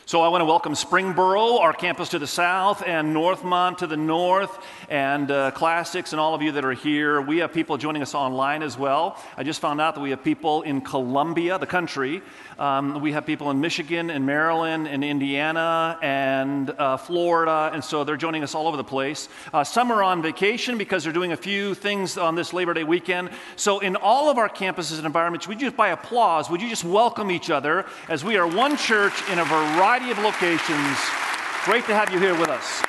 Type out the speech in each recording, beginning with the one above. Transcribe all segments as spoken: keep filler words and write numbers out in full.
So I want to welcome Springboro, our campus to the south, and Northmont to the north, and uh, Classics, and all of you that are here. We have people joining us online as well. I just found out that we have people in Columbia, the country. Um, we have people in Michigan, and Maryland, and Indiana, and uh, Florida, and so they're joining us all over the place. Uh, some are on vacation because they're doing a few things on this Labor Day weekend. So in all of our campuses and environments, would you just, by applause, would you just welcome each other as we are one church in a variety of locations. Great to have you here with us.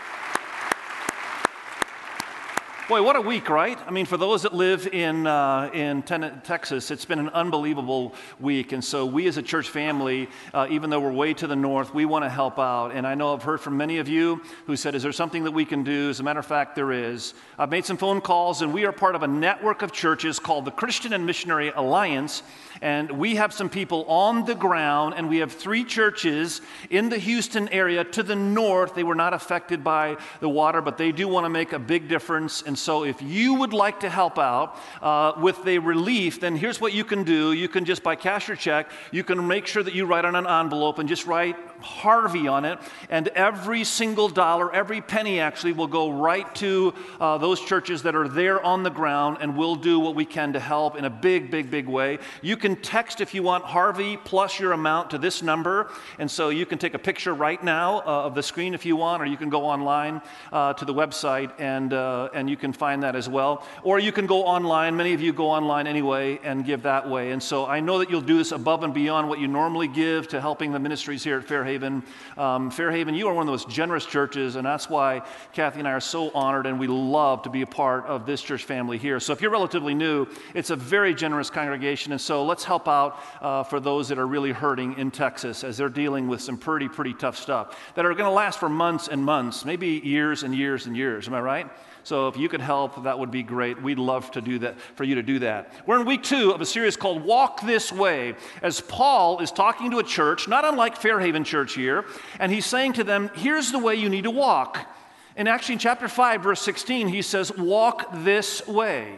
Boy, what a week, right? I mean, for those that live in uh, in ten- Texas, it's been an unbelievable week. And so we as a church family, uh, even though we're way to the north, we want to help out. And I know I've heard from many of you who said, is there something that we can do? As a matter of fact, there is. I've made some phone calls, and we are part of a network of churches called the Christian and Missionary Alliance. And we have some people on the ground, and we have three churches in the Houston area to the north. They were not affected by the water, but they do want to make a big difference. And so if you would like to help out uh, with the relief, then here's what you can do. You can just, by cash or check, you can make sure that you write on an envelope and just write Harvey on it. And every single dollar, every penny actually will go right to uh, those churches that are there on the ground, and we'll do what we can to help in a big, big, big way. You can text, if you want, Harvey plus your amount to this number. And so you can take a picture right now uh, of the screen if you want, or you can go online uh, to the website and uh, and you can find that as well. Or you can go online. Many of you go online anyway and give that way. And so I know that you'll do this above and beyond what you normally give to helping the ministries here at Fairhaven. Um, Fairhaven, you are one of the most generous churches, and that's why Kathy and I are so honored, and we love to be a part of this church family here. So if you're relatively new, it's a very generous congregation, and so let's help out uh, for those that are really hurting in Texas as they're dealing with some pretty, pretty tough stuff that are going to last for months and months, maybe years and years and years. Am I right? So if you could help, that would be great. We'd love to do that, for you to do that. We're in week two of a series called Walk This Way, as Paul is talking to a church, not unlike Fairhaven Church here, and he's saying to them, here's the way you need to walk. And actually in chapter five, verse sixteen, he says, walk this way.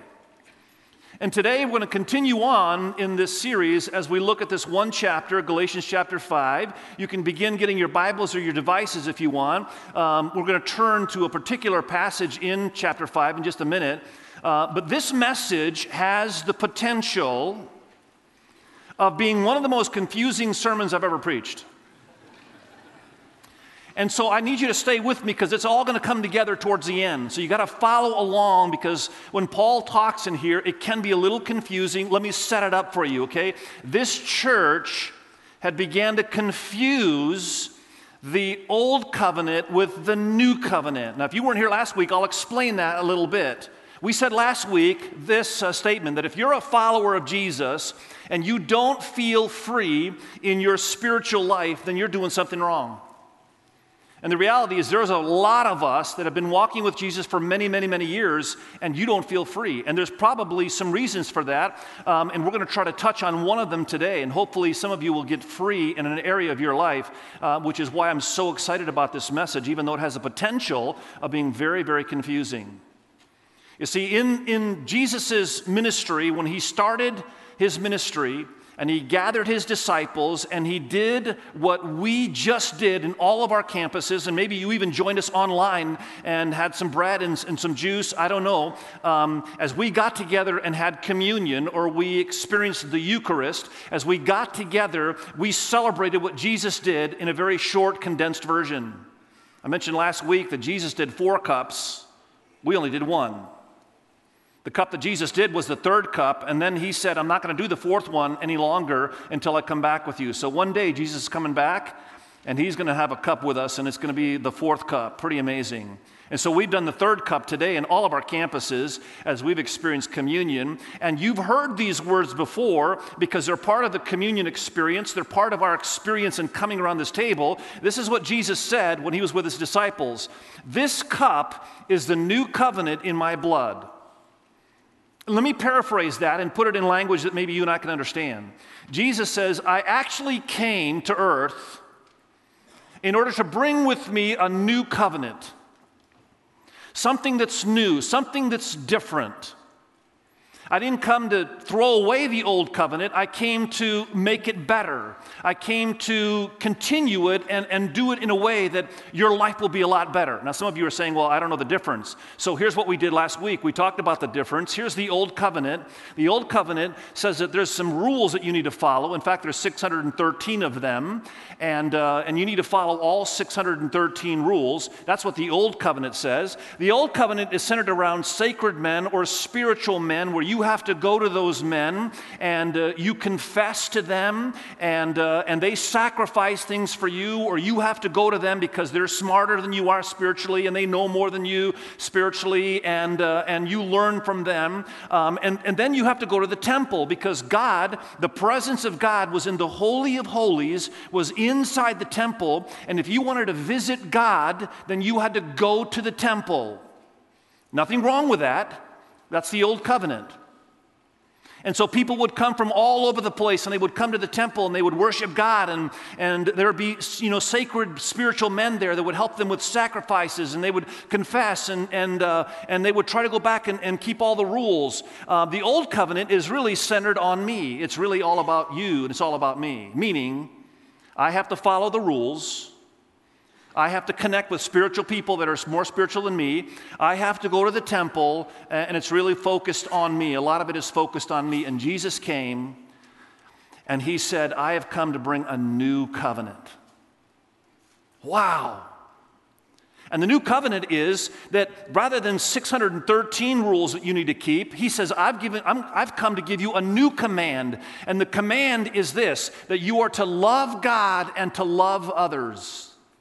And today we're going to continue on in this series as we look at this one chapter, Galatians chapter five. You can begin getting your Bibles or your devices if you want. Um, we're going to turn to a particular passage in chapter five in just a minute. Uh, but this message has the potential of being one of the most confusing sermons I've ever preached. And so I need you to stay with me because it's all going to come together towards the end. So you got to follow along because when Paul talks in here, it can be a little confusing. Let me set it up for you, okay? This church had began to confuse the old covenant with the new covenant. Now, if you weren't here last week, I'll explain that a little bit. We said last week this uh, statement that if you're a follower of Jesus and you don't feel free in your spiritual life, then you're doing something wrong. And the reality is there's a lot of us that have been walking with Jesus for many, many, many years, and you don't feel free. And there's probably some reasons for that, um, and we're going to try to touch on one of them today, and hopefully some of you will get free in an area of your life, uh, which is why I'm so excited about this message, even though it has the potential of being very, very confusing. You see, in, in Jesus' ministry, when he started his ministry, and he gathered his disciples, and he did what we just did in all of our campuses, and maybe you even joined us online and had some bread and, and some juice, I don't know. Um, as we got together and had communion, or we experienced the Eucharist, as we got together, we celebrated what Jesus did in a very short, condensed version. I mentioned last week that Jesus did four cups. We only did one. The cup that Jesus did was the third cup, and then he said, I'm not going to do the fourth one any longer until I come back with you. So one day, Jesus is coming back, and he's going to have a cup with us, and it's going to be the fourth cup. Pretty amazing. And so we've done the third cup today in all of our campuses as we've experienced communion. And you've heard these words before because they're part of the communion experience. They're part of our experience in coming around this table. This is what Jesus said when he was with his disciples. This cup is the new covenant in my blood. Let me paraphrase that and put it in language that maybe you and I can understand. Jesus says, I actually came to earth in order to bring with me a new covenant. Something that's new, something that's different. I didn't come to throw away the old covenant. I came to make it better. I came to continue it and, and do it in a way that your life will be a lot better. Now, some of you are saying, well, I don't know the difference. So here's what we did last week. We talked about the difference. Here's the old covenant. The old covenant says that there's some rules that you need to follow. In fact, there's six hundred thirteen of them, and, uh, and you need to follow all six hundred thirteen rules. That's what the old covenant says. The old covenant is centered around sacred men or spiritual men, where you You have to go to those men and uh, you confess to them, and uh, and they sacrifice things for you, or you have to go to them because they're smarter than you are spiritually and they know more than you spiritually, and uh, and you learn from them. Um, and, and then you have to go to the temple because God, the presence of God was in the Holy of Holies, was inside the temple, and if you wanted to visit God, then you had to go to the temple. Nothing wrong with that. That's the old covenant. And so people would come from all over the place, and they would come to the temple, and they would worship God, and, and there would be, you know, sacred spiritual men there that would help them with sacrifices, and they would confess, and, and, uh, and they would try to go back and, and keep all the rules. Uh, the old covenant is really centered on me. It's really all about you, and it's all about me, meaning I have to follow the rules. I have to connect with spiritual people that are more spiritual than me. I have to go to the temple, and it's really focused on me. A lot of it is focused on me. And Jesus came, and he said, I have come to bring a new covenant. Wow. And the new covenant is that rather than six hundred thirteen rules that you need to keep, he says, I've given, I'm, I've come to give you a new command. And the command is this, that you are to love God and to love others.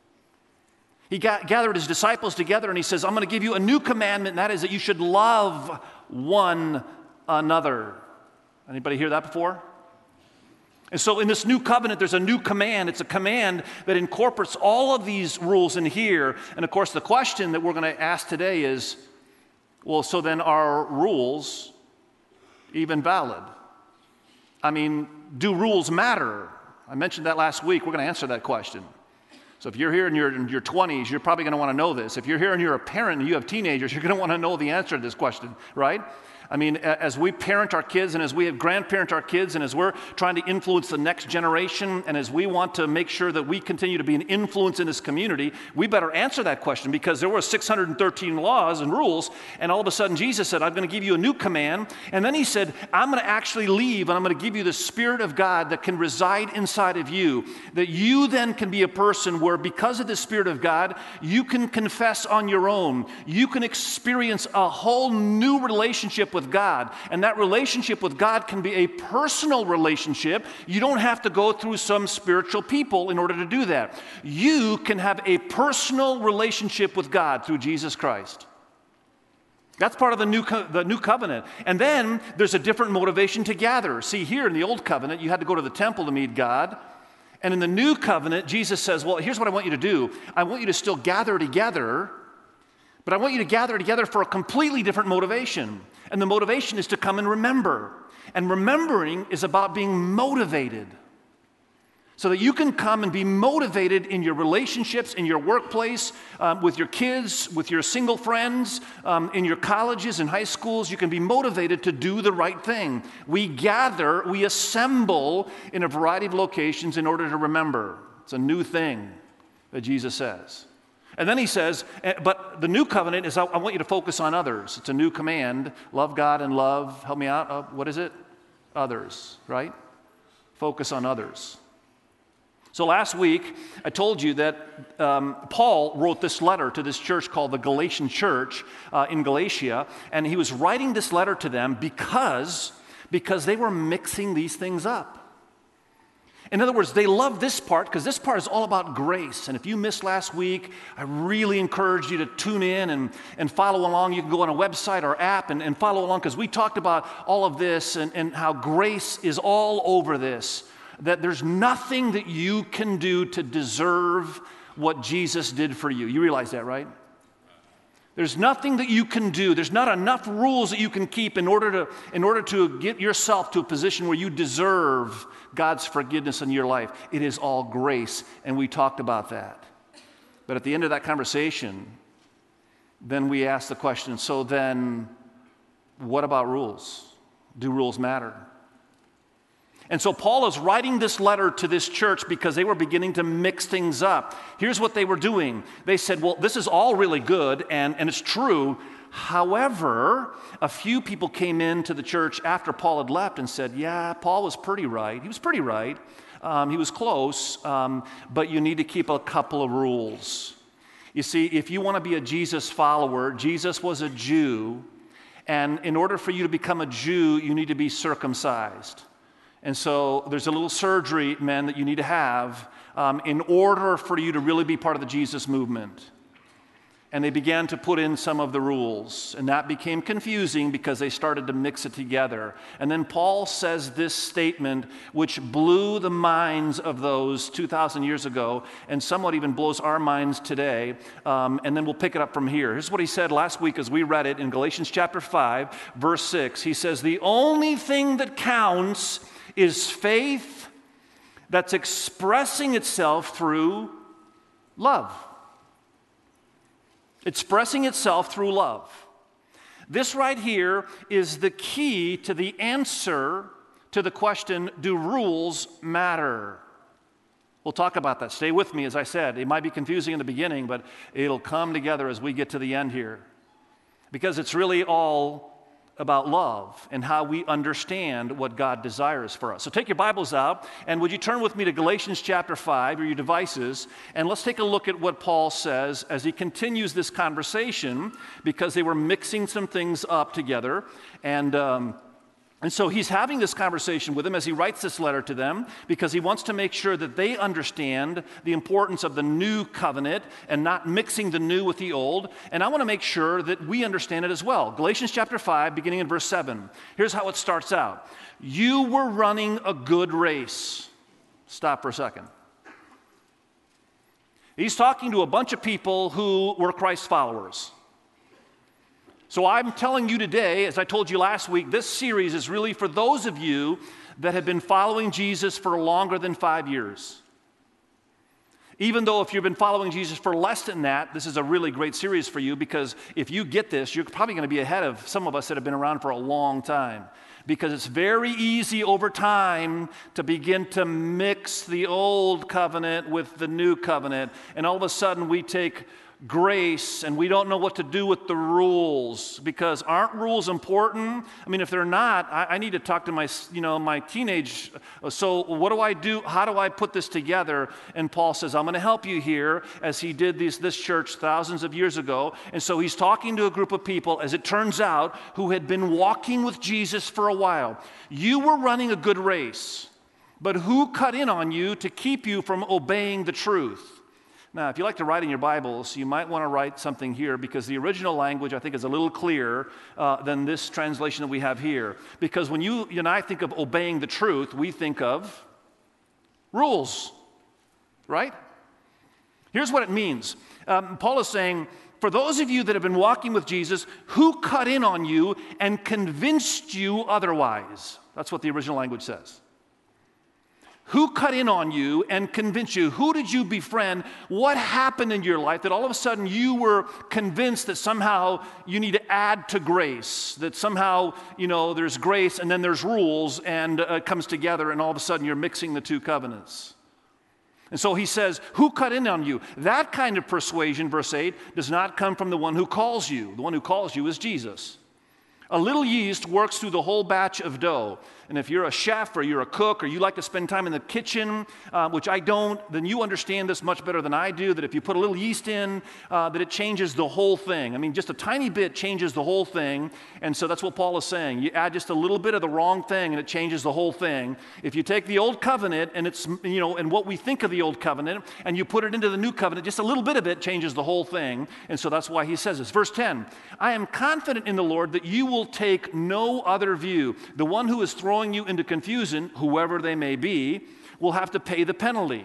He got, gathered his disciples together, and he says, I'm going to give you a new commandment, and that is that you should love one another. Anybody hear that before? And so in this new covenant, there's a new command. It's a command that incorporates all of these rules in here. And of course, the question that we're going to ask today is, well, so then are rules even valid? I mean, do rules matter? I mentioned that last week. We're going to answer that question. So if you're here in your, in your twenties, you're probably going to want to know this. If you're here and you're a parent and you have teenagers, you're going to want to know the answer to this question, right? I mean, as we parent our kids and as we have grandparent our kids and as we're trying to influence the next generation and as we want to make sure that we continue to be an influence in this community, we better answer that question because there were six hundred thirteen laws and rules, and all of a sudden Jesus said, I'm going to give you a new command. And then he said, I'm going to actually leave and I'm going to give you the Spirit of God that can reside inside of you, that you then can be a person where because of the Spirit of God, you can confess on your own. You can experience a whole new relationship with God. And that relationship with God can be a personal relationship. You don't have to go through some spiritual people in order to do that. You can have a personal relationship with God through Jesus Christ. That's part of the new, co- the new covenant. And then there's a different motivation to gather. See, here in the old covenant, you had to go to the temple to meet God. And in the new covenant, Jesus says, well, here's what I want you to do. I want you to still gather together, but I want you to gather together for a completely different motivation. And the motivation is to come and remember. And remembering is about being motivated. So that you can come and be motivated in your relationships, in your workplace, um, with your kids, with your single friends, um, in your colleges and high schools. You can be motivated to do the right thing. We gather, we assemble in a variety of locations in order to remember. It's a new thing that Jesus says. And then he says, but the new covenant is I, I want you to focus on others. It's a new command. Love God and love, help me out, uh, what is it? Others, right? Focus on others. So last week, I told you that um, Paul wrote this letter to this church called the Galatian church uh, in Galatia, and he was writing this letter to them because, because they were mixing these things up. In other words, they love this part because this part is all about grace. And if you missed last week, I really encourage you to tune in and, and follow along. You can go on a website or app and, and follow along because we talked about all of this and, and how grace is all over this. That there's nothing that you can do to deserve what Jesus did for you. You realize that, right? There's nothing that you can do. There's not enough rules that you can keep in order to, in order to get yourself to a position where you deserve God's forgiveness in your life. It is all grace, and we talked about that. But at the end of that conversation, then we asked the question, so then what about rules? Do rules matter? And so Paul is writing this letter to this church because they were beginning to mix things up. Here's what they were doing. They said, well, this is all really good, and, and it's true. However, a few people came into the church after Paul had left and said, yeah, Paul was pretty right. He was pretty right. Um, he was close, um, but you need to keep a couple of rules. You see, if you want to be a Jesus follower, Jesus was a Jew, and in order for you to become a Jew, you need to be circumcised. And so there's a little surgery, men, that you need to have um, in order for you to really be part of the Jesus movement. And they began to put in some of the rules, and that became confusing because they started to mix it together. And then Paul says this statement, which blew the minds of those two thousand years ago, and somewhat even blows our minds today. Um, and then we'll pick it up from here. Here's what he said last week as we read it in Galatians chapter five, verse six. He says, the only thing that counts is faith that's expressing itself through love. Expressing itself through love. This right here is the key to the answer to the question, do rules matter? We'll talk about that. Stay with me, as I said. It might be confusing in the beginning, but it'll come together as we get to the end here. Because it's really all about love and how we understand what God desires for us. So take your Bibles out, and would you turn with me to Galatians chapter five, or your devices, and let's take a look at what Paul says as he continues this conversation, because they were mixing some things up together. And um, And so he's having this conversation with them as he writes this letter to them, because he wants to make sure that they understand the importance of the new covenant and not mixing the new with the old. And I want to make sure that we understand it as well. Galatians chapter five, beginning in verse seven. Here's how it starts out. You were running a good race. Stop for a second. He's talking to a bunch of people who were Christ followers. So I'm telling you today, as I told you last week, this series is really for those of you that have been following Jesus for longer than five years. Even though if you've been following Jesus for less than that, this is a really great series for you, because if you get this, you're probably going to be ahead of some of us that have been around for a long time. Because it's very easy over time to begin to mix the old covenant with the new covenant, and all of a sudden we take grace and we don't know what to do with the rules, because aren't rules important? I mean, if they're not, I, I need to talk to my, you know, my teenage, so what do I do? How do I put this together? And Paul says, I'm going to help you here, as he did these, this church thousands of years ago. And so he's talking to a group of people, as it turns out, who had been walking with Jesus for a while. You were running a good race, but who cut in on you to keep you from obeying the truth? Now, if you like to write in your Bibles, you might want to write something here, because the original language, I think, is a little clearer uh, than this translation that we have here. Because when you, you and I think of obeying the truth, we think of rules, right? Here's what it means. Um, Paul is saying, for those of you that have been walking with Jesus, who cut in on you and convinced you otherwise? That's what the original language says. Who cut in on you and convinced you? Who did you befriend? What happened in your life that all of a sudden you were convinced that somehow you need to add to grace, that somehow, you know, there's grace and then there's rules, and uh, it comes together, and all of a sudden you're mixing the two covenants. And so he says, who cut in on you? That kind of persuasion, verse eight, does not come from the one who calls you. The one who calls you is Jesus. A little yeast works through the whole batch of dough. And if you're a chef or you're a cook or you like to spend time in the kitchen, uh, which I don't, then you understand this much better than I do, that if you put a little yeast in, uh, that it changes the whole thing. I mean, just a tiny bit changes the whole thing. And so that's what Paul is saying. You add just a little bit of the wrong thing and it changes the whole thing. If you take the old covenant and it's, you know, and what we think of the old covenant, and you put it into the new covenant, just a little bit of it changes the whole thing. And so that's why he says this. Verse ten, I am confident in the Lord that you will take no other view. The one who is throwing you into confusion, whoever they may be, will have to pay the penalty.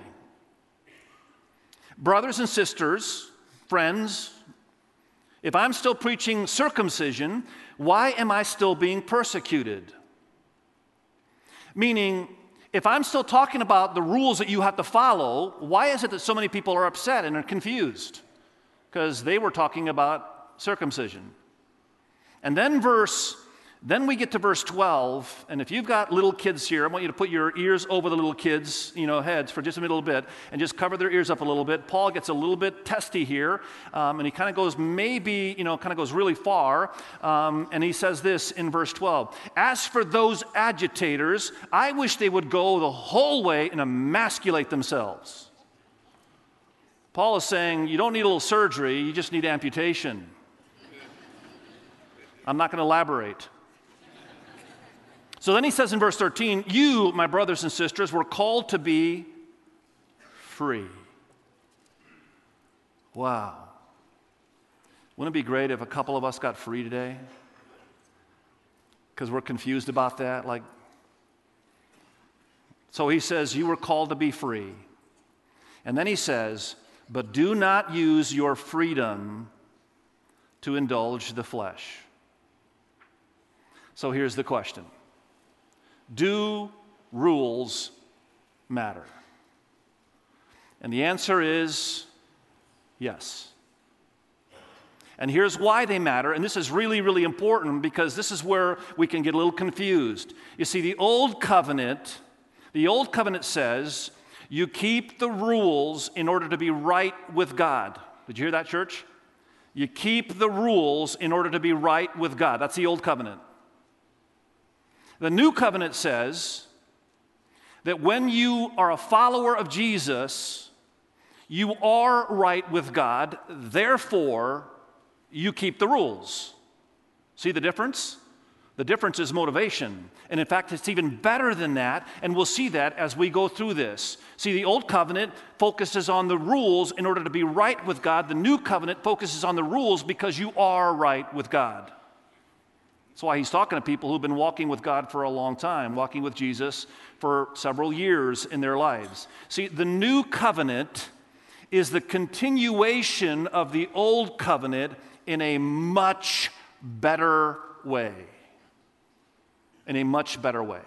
Brothers and sisters, friends, if I'm still preaching circumcision, why am I still being persecuted? Meaning, if I'm still talking about the rules that you have to follow, why is it that so many people are upset and are confused? Because they were talking about circumcision. And then verse Then we get to verse twelve, and if you've got little kids here, I want you to put your ears over the little kids' you know, heads for just a little bit and just cover their ears up a little bit. Paul gets a little bit testy here, um, and he kind of goes maybe, you know, kind of goes really far, um, and he says this in verse twelve. As for those agitators, I wish they would go the whole way and emasculate themselves. Paul is saying you don't need a little surgery, you just need amputation. I'm not going to elaborate. So then he says in verse thirteen, you, my brothers and sisters, were called to be free. Wow. Wouldn't it be great if a couple of us got free today? Because we're confused about that. Like, so he says, you were called to be free. And then he says, but do not use your freedom to indulge the flesh. So here's the question. Do rules matter? And the answer is yes. And here's why they matter, and this is really, really important because this is where we can get a little confused. You see, the Old Covenant, the Old Covenant says you keep the rules in order to be right with God. Did you hear that, church? You keep the rules in order to be right with God. That's the Old Covenant. The New Covenant says that when you are a follower of Jesus, you are right with God, therefore, you keep the rules. See the difference? The difference is motivation. And in fact, it's even better than that, and we'll see that as we go through this. See, the Old Covenant focuses on the rules in order to be right with God. The New Covenant focuses on the rules because you are right with God. That's why he's talking to people who've been walking with God for a long time, walking with Jesus for several years in their lives. See, the New Covenant is the continuation of the Old Covenant in a much better way. In a much better way.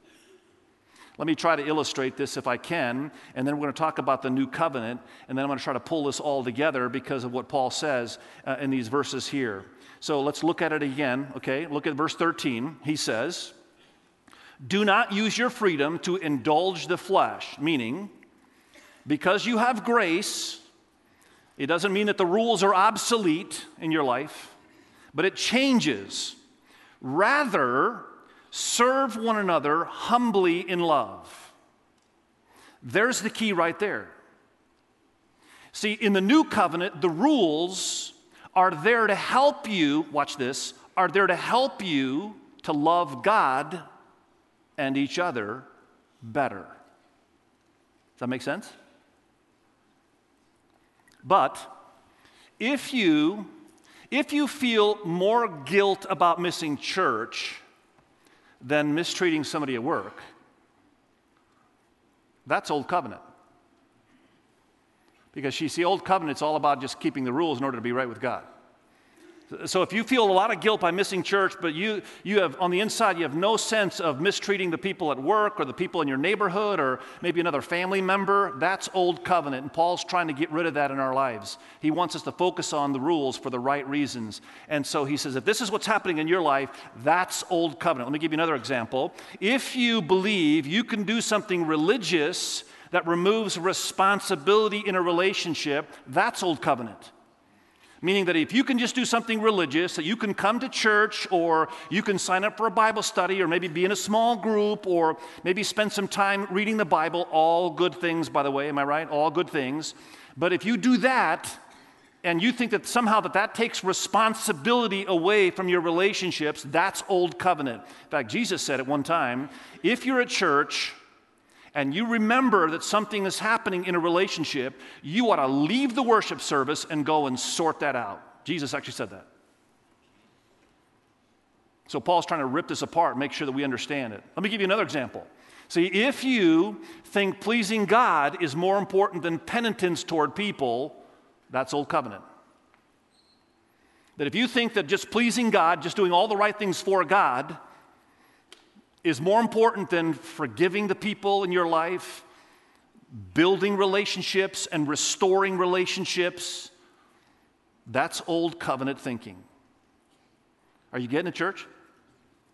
Let me try to illustrate this if I can, and then we're going to talk about the New Covenant, and then I'm going to try to pull this all together because of what Paul says uh, in these verses here. So let's look at it again, okay? Look at verse thirteen. He says, do not use your freedom to indulge the flesh, meaning, because you have grace, it doesn't mean that the rules are obsolete in your life, but it changes. Rather, serve one another humbly in love. There's the key right there. See, in the New Covenant, the rules are there to help you, watch this, are there to help you to love God and each other better. Does that make sense? But if you, if you feel more guilt about missing church than mistreating somebody at work, that's Old Covenant. Because you see, Old Covenant's all about just keeping the rules in order to be right with God. So if you feel a lot of guilt by missing church, but you, you have, on the inside, you have no sense of mistreating the people at work or the people in your neighborhood or maybe another family member, that's Old Covenant. And Paul's trying to get rid of that in our lives. He wants us to focus on the rules for the right reasons. And so he says, if this is what's happening in your life, that's Old Covenant. Let me give you another example. If you believe you can do something religious that removes responsibility in a relationship, that's Old Covenant. Meaning that if you can just do something religious, that you can come to church or you can sign up for a Bible study or maybe be in a small group or maybe spend some time reading the Bible, all good things, by the way, am I right? All good things. But if you do that and you think that somehow that that takes responsibility away from your relationships, that's Old Covenant. In fact, Jesus said at one time, if you're at church and you remember that something is happening in a relationship, you ought to leave the worship service and go and sort that out. Jesus actually said that. So Paul's trying to rip this apart and make sure that we understand it. Let me give you another example. See, if you think pleasing God is more important than penitence toward people, that's Old Covenant. That if you think that just pleasing God, just doing all the right things for God, is more important than forgiving the people in your life, building relationships and restoring relationships, that's Old Covenant thinking. Are you getting it, church?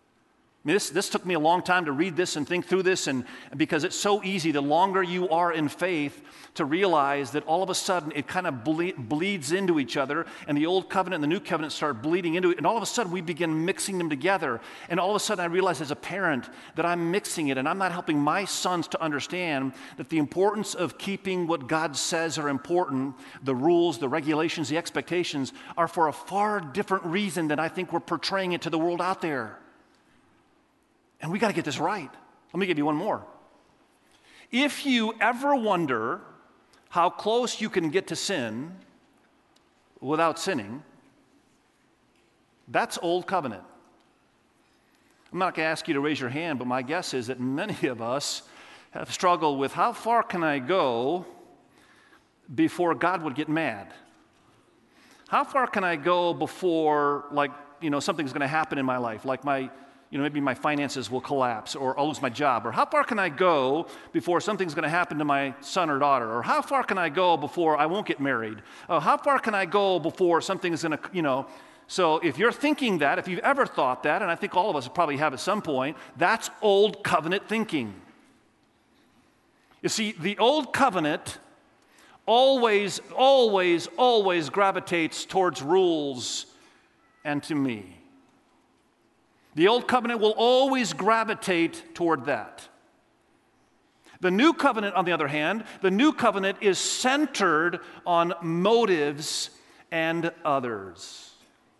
mean, this, this took me a long time to read this and think through this, and because it's so easy, the longer you are in faith, to realize that all of a sudden it kind of ble- bleeds into each other, and the old covenant and the new covenant start bleeding into it, and all of a sudden we begin mixing them together. And all of a sudden I realize as a parent that I'm mixing it, and I'm not helping my sons to understand that the importance of keeping what God says are important, the rules, the regulations, the expectations, are for a far different reason than I think we're portraying it to the world out there. And we got to get this right. Let me give you one more. If you ever wonder how close you can get to sin without sinning, that's old covenant. I'm not going to ask you to raise your hand, but my guess is that many of us have struggled with how far can I go before God would get mad? How far can I go before, like, you know, something's going to happen in my life, like my You know, maybe my finances will collapse, or I'll lose my job, or how far can I go before something's going to happen to my son or daughter, or how far can I go before I won't get married, oh, how far can I go before something's going to, you know. So if you're thinking that, if you've ever thought that, and I think all of us probably have at some point, that's old covenant thinking. You see, the old covenant always, always, always gravitates towards rules and to me. The old covenant will always gravitate toward that. The new covenant, on the other hand, the new covenant is centered on motives and others.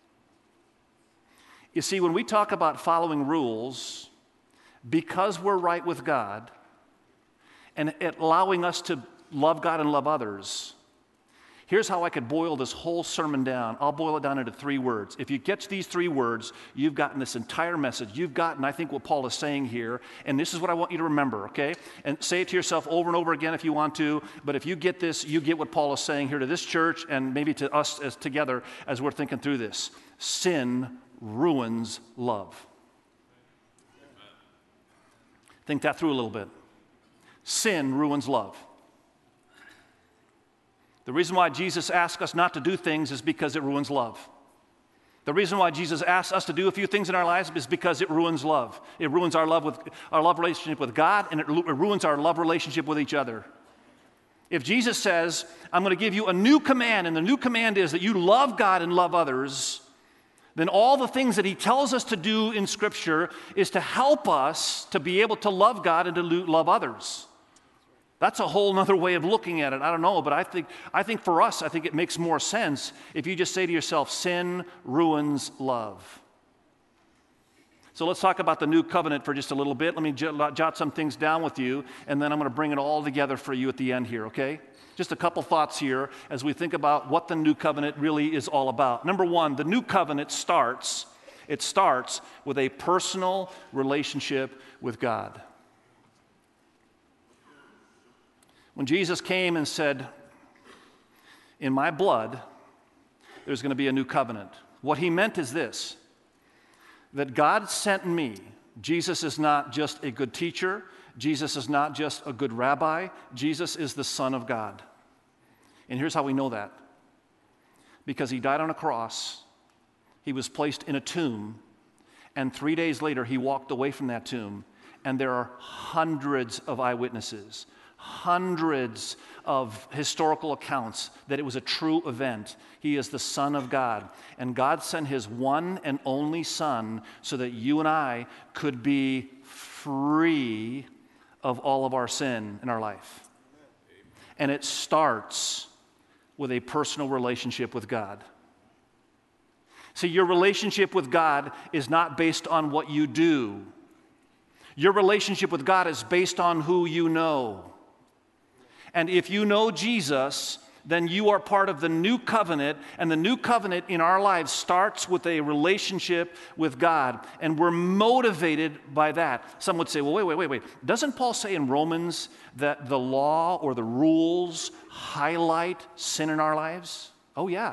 You see, when we talk about following rules, because we're right with God and allowing us to love God and love others, here's how I could boil this whole sermon down. I'll boil it down into three words. If you get these three words, you've gotten this entire message. You've gotten, I think, what Paul is saying here. And this is what I want you to remember, okay? And say it to yourself over and over again if you want to. But if you get this, you get what Paul is saying here to this church and maybe to us as together as we're thinking through this. Sin ruins love. Think that through a little bit. Sin ruins love. The reason why Jesus asks us not to do things is because it ruins love. The reason why Jesus asks us to do a few things in our lives is because it ruins love. It ruins our love with our love relationship with God, and it ruins our love relationship with each other. If Jesus says, I'm going to give you a new command, and the new command is that you love God and love others, then all the things that he tells us to do in Scripture is to help us to be able to love God and to love others. That's a whole other way of looking at it. I don't know, but I think I think for us, I think it makes more sense if you just say to yourself, sin ruins love. So let's talk about the new covenant for just a little bit. Let me jot some things down with you, and then I'm going to bring it all together for you at the end here, okay? Just a couple thoughts here as we think about what the new covenant really is all about. Number one, the new covenant starts, it starts with a personal relationship with God. When Jesus came and said, in my blood, there's going to be a new covenant. What he meant is this, that God sent me. Jesus is not just a good teacher. Jesus is not just a good rabbi. Jesus is the Son of God. And here's how we know that. Because he died on a cross, he was placed in a tomb, and three days later he walked away from that tomb, and there are hundreds of eyewitnesses, hundreds of historical accounts that it was a true event. He is the Son of God. And God sent his one and only Son so that you and I could be free of all of our sin in our life. And it starts with a personal relationship with God. See, your relationship with God is not based on what you do. Your relationship with God is based on who you know. And if you know Jesus, then you are part of the new covenant, and the new covenant in our lives starts with a relationship with God, and we're motivated by that. Some would say, well, wait, wait, wait, wait. Doesn't Paul say in Romans that the law or the rules highlight sin in our lives? Oh, yeah.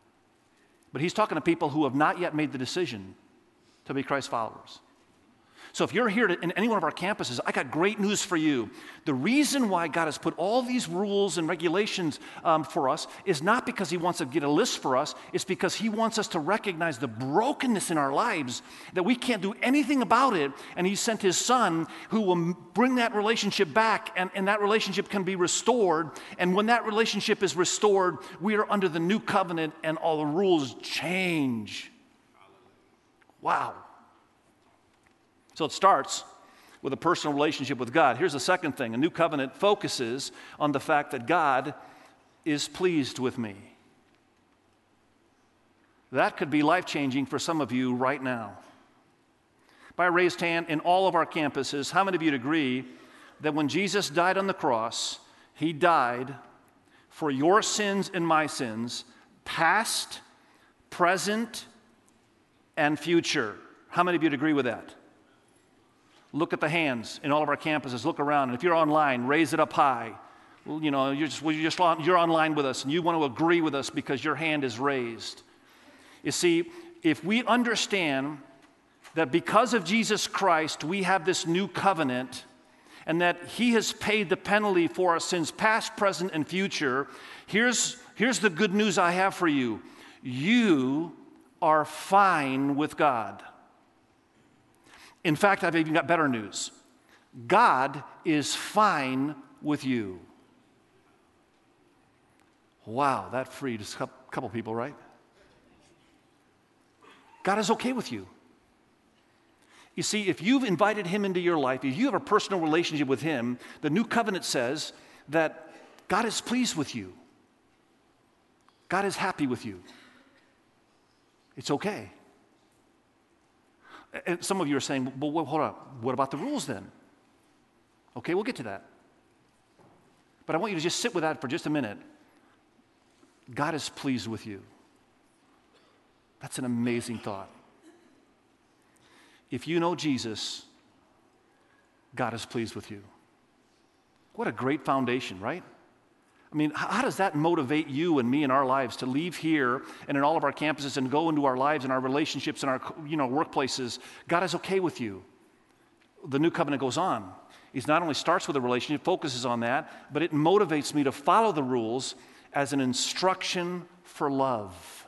But he's talking to people who have not yet made the decision to be Christ followers. So if you're here to, in any one of our campuses, I got great news for you. The reason why God has put all these rules and regulations um, for us is not because he wants to get a list for us. It's because he wants us to recognize the brokenness in our lives, that we can't do anything about it. And he sent his son who will bring that relationship back, and, and that relationship can be restored. And when that relationship is restored, we are under the new covenant and all the rules change. Wow. So it starts with a personal relationship with God. Here's the second thing. A new covenant focuses on the fact that God is pleased with me. That could be life-changing for some of you right now. By a raised hand, in all of our campuses, how many of you would agree that when Jesus died on the cross, he died for your sins and my sins, past, present, and future? How many of you would agree with that? Look at the hands in all of our campuses. Look around. And if you're online, raise it up high. Well, you know, you're just, you're just on, you're online with us, and you want to agree with us because your hand is raised. You see, if we understand that because of Jesus Christ, we have this new covenant, and that he has paid the penalty for our sins, past, present, and future, here's, here's the good news I have for you. You are fine with God. In fact, I've even got better news. God is fine with you. Wow, that freed a couple people, right? God is okay with you. You see, if you've invited him into your life, if you have a personal relationship with him, the new covenant says that God is pleased with you. God is happy with you. It's okay. And some of you are saying, well, hold on, what about the rules then? Okay, we'll get to that. But I want you to just sit with that for just a minute. God is pleased with you. That's an amazing thought. If you know Jesus, God is pleased with you. What a great foundation, right? I mean, how does that motivate you and me in our lives to leave here and in all of our campuses and go into our lives and our relationships and our, you know, workplaces? God is okay with you. The new covenant goes on. It not only starts with a relationship, focuses on that, but it motivates me to follow the rules as an instruction for love.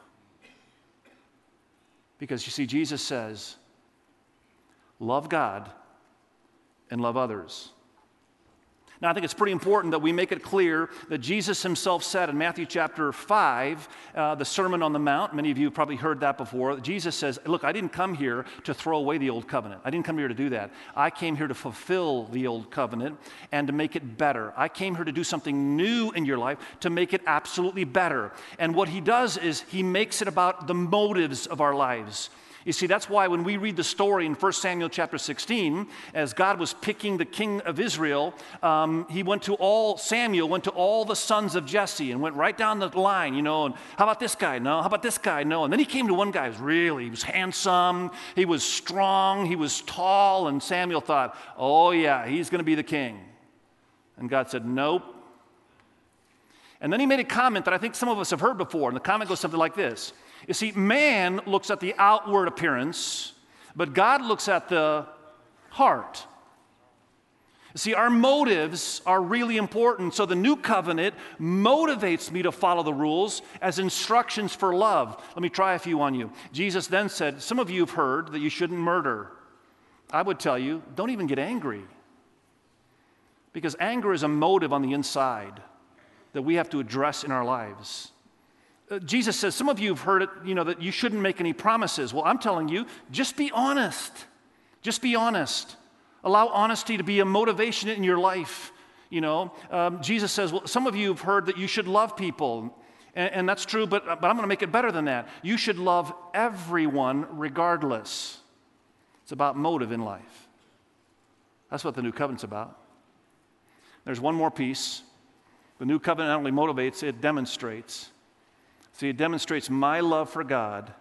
Because you see, Jesus says, love God and love others. Now, I think it's pretty important that we make it clear that Jesus himself said in Matthew chapter five, uh, the Sermon on the Mount, many of you have probably heard that before, Jesus says, look, I didn't come here to throw away the old covenant. I didn't come here to do that. I came here to fulfill the old covenant and to make it better. I came here to do something new in your life to make it absolutely better. And what he does is he makes it about the motives of our lives. You see, that's why when we read the story in First Samuel chapter sixteen, as God was picking the king of Israel, um, he went to all, Samuel went to all the sons of Jesse and went right down the line, you know, and how about this guy? No. How about this guy? No. And then he came to one guy who was really, he was handsome, he was strong, he was tall, and Samuel thought, oh yeah, he's going to be the king. And God said, nope. And then he made a comment that I think some of us have heard before, and the comment goes something like this. You see, man looks at the outward appearance, but God looks at the heart. You see, our motives are really important, so the new covenant motivates me to follow the rules as instructions for love. Let me try a few on you. Jesus then said, some of you have heard that you shouldn't murder. I would tell you, don't even get angry, because anger is a motive on the inside that we have to address in our lives. Uh, Jesus says, some of you have heard it, you know, that you shouldn't make any promises. Well, I'm telling you, just be honest. Just be honest. Allow honesty to be a motivation in your life. You know, um, Jesus says, well, some of you have heard that you should love people. And, and that's true, but, but I'm going to make it better than that. You should love everyone regardless. It's about motive in life. That's what the new covenant's about. There's one more piece. The new covenant not only motivates, it demonstrates. See, it demonstrates my love for God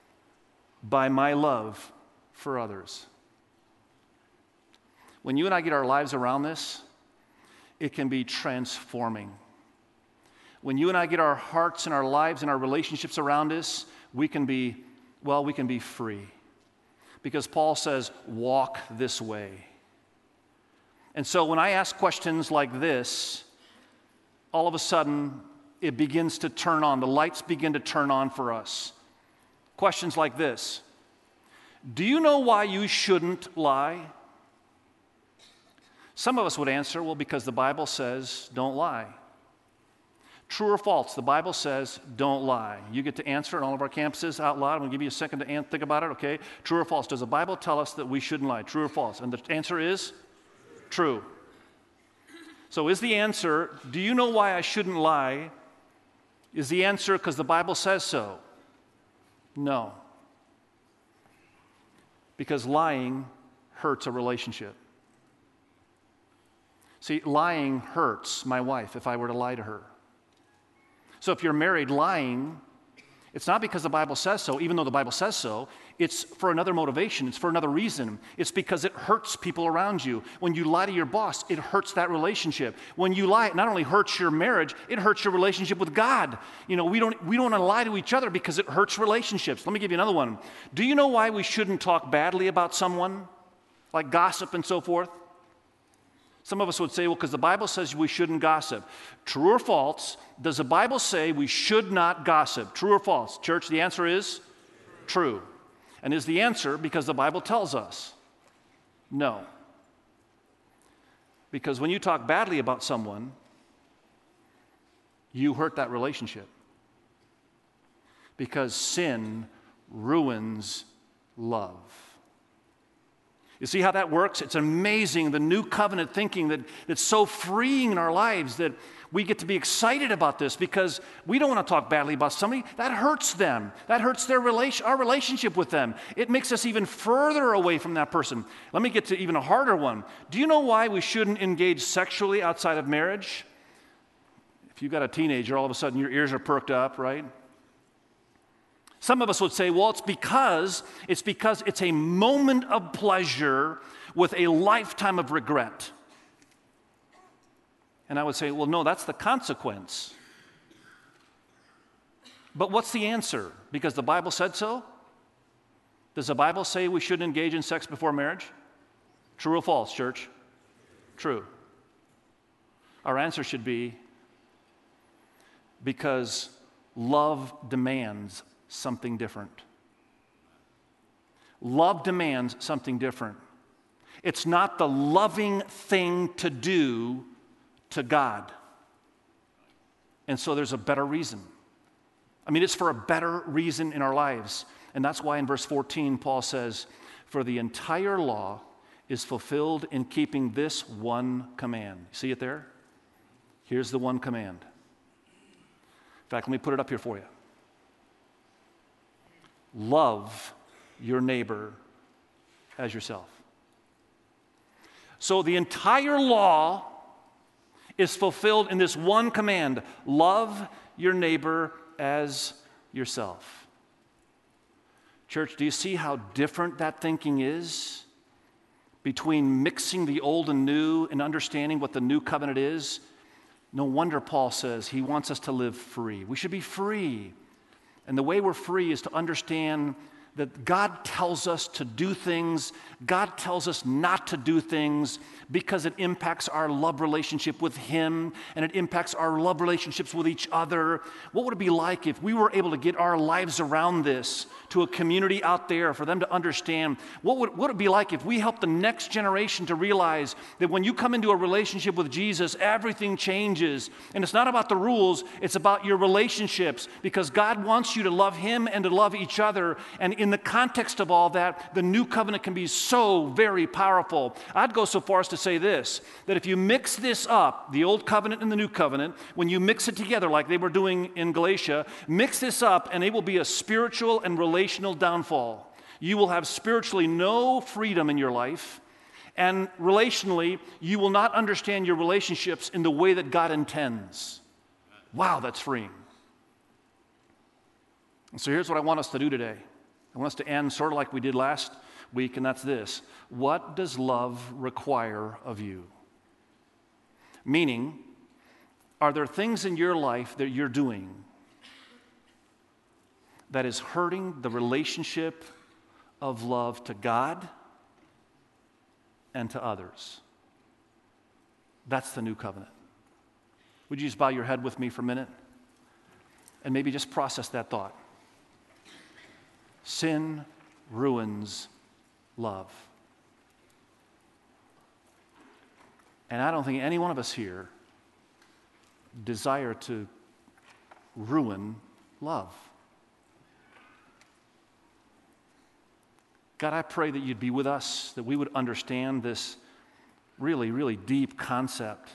by my love for others. When you and I get our lives around this, it can be transforming. When you and I get our hearts and our lives and our relationships around us, we can be, well, we can be free. because Paul says, walk this way. And so when I ask questions like this, all of a sudden it begins to turn on. The lights begin to turn on for us. Questions like this: do you know why you shouldn't lie? Some of us would answer, well, because the Bible says don't lie. True or false? The Bible says don't lie. You get to answer on all of our campuses out loud. I'm going to give you a second to think about it, okay? True or false? Does the Bible tell us that we shouldn't lie? True or false? And the answer is true. So is the answer, do you know why I shouldn't lie? Is the answer because the Bible says so? No. Because lying hurts a relationship. See, lying hurts my wife if I were to lie to her. So if you're married, lying, it's not because the Bible says so, even though the Bible says so. It's for another motivation. It's for another reason. It's because it hurts people around you. When you lie to your boss, it hurts that relationship. When you lie, it not only hurts your marriage, it hurts your relationship with God. You know, we don't we don't want to lie to each other because it hurts relationships. Let me give you another one. Do you know why we shouldn't talk badly about someone, like gossip and so forth? Some of us would say, well, because the Bible says we shouldn't gossip. True or false? Does the Bible say we should not gossip? True or false? Church, the answer is true. And is the answer because the Bible tells us? No. Because when you talk badly about someone, you hurt that relationship. Because sin ruins love. You see how that works? It's amazing, the new covenant thinking that, that's so freeing in our lives that we get to be excited about this because we don't want to talk badly about somebody. That hurts them. That hurts their relation, our relationship with them. It makes us even further away from that person. Let me get to even a harder one. Do you know why we shouldn't engage sexually outside of marriage? If you've got a teenager, all of a sudden your ears are perked up, right? Some of us would say, well, it's because it's because it's a moment of pleasure with a lifetime of regret. And I would say, well, no, that's the consequence. But what's the answer? Because the Bible said so? Does the Bible say we shouldn't engage in sex before marriage? True or false, church? True. Our answer should be because love demands something different. Love demands something different. It's not the loving thing to do to God. And so there's a better reason. I mean, it's for a better reason in our lives. And that's why in verse fourteen, Paul says, for the entire law is fulfilled in keeping this one command. See it there? Here's the one command. In fact, let me put it up here for you. Love your neighbor as yourself. So the entire law is fulfilled in this one command: love your neighbor as yourself. Church, do you see how different that thinking is between mixing the old and new and understanding what the new covenant is? No wonder Paul says he wants us to live free. We should be free. And the way we're free is to understand that God tells us to do things, God tells us not to do things because it impacts our love relationship with Him and it impacts our love relationships with each other. What would it be like if we were able to get our lives around this to a community out there for them to understand? What would, what would it be like if we helped the next generation to realize that when you come into a relationship with Jesus, everything changes. And it's not about the rules, it's about your relationships, because God wants you to love Him and to love each other. And in the context of all that, the new covenant can be so very powerful. I'd go so far as to say this, that if you mix this up, the old covenant and the new covenant, when you mix it together like they were doing in Galatia, mix this up and it will be a spiritual and relational downfall. You will have spiritually no freedom in your life, and relationally, you will not understand your relationships in the way that God intends. Wow, that's freeing. And so here's what I want us to do today. I want us to end sort of like we did last week, and that's this. What does love require of you? Meaning, are there things in your life that you're doing that is hurting the relationship of love to God and to others. That's the new covenant. Would you just bow your head with me for a minute and maybe just process that thought? Sin ruins love. And I don't think any one of us here desire to ruin love. God, I pray that you'd be with us, that we would understand this really, really deep concept.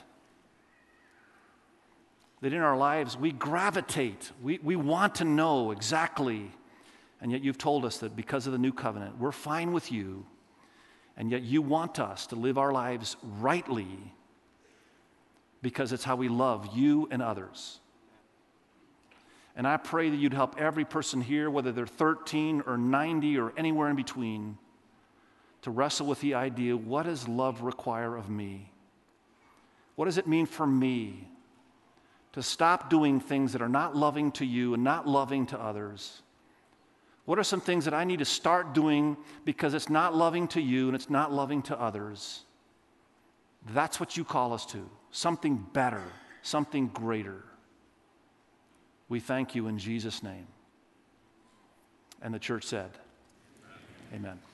That in our lives we gravitate, we, we want to know exactly, and yet you've told us that because of the new covenant, we're fine with you, and yet you want us to live our lives rightly because it's how we love you and others. And I pray that you'd help every person here, whether they're thirteen or ninety or anywhere in between, to wrestle with the idea, what does love require of me? What does it mean for me to stop doing things that are not loving to you and not loving to others? What are some things that I need to start doing because it's not loving to you and it's not loving to others? That's what you call us to, something better, something greater. We thank you in Jesus' name. And the church said, amen. Amen.